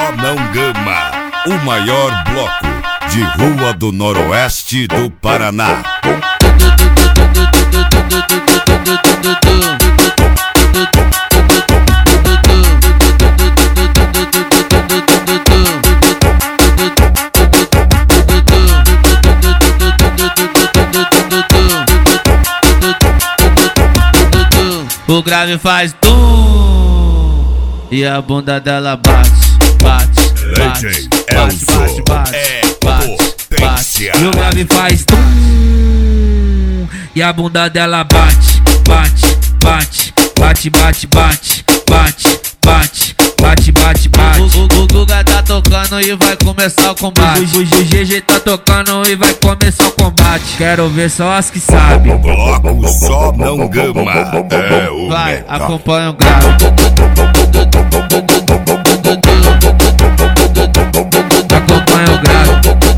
Só Não Gama, o maior bloco de rua do noroeste do Paraná. O grave faz tum e a bunda dela bate, bate, bate, bate, bate, bate, bate. E o grave faz tum e a bunda dela bate, bate, bate, bate, bate, bate, bate, bate, bate, bate, bate. O Guga tá tocando e vai começar o combate. O GG tá tocando e vai começar o combate. Quero ver só as que sabem. Bloco Só Não Gama é o vai, meta. acompanha o grave. Acompanha o grave.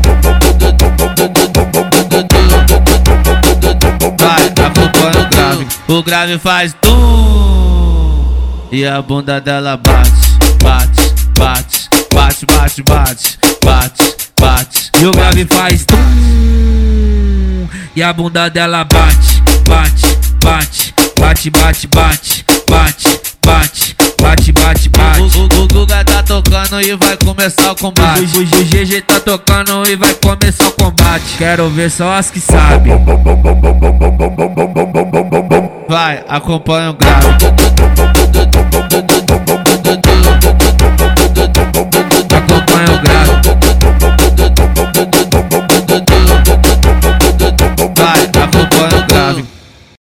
Vai, acompanha o grave. O grave faz tum e a bunda dela bate, bate, bate, bate, bate, bate, bate, bate. E o grave faz tum e a bunda dela bate, bate, bate, bate, bate, bate, bate, bate, bate, bate, bate. O Guga tá tocando e vai começar o combate. O GG tá tocando e vai começar o combate. Quero ver só as que sabem. Vai, acompanha o grave.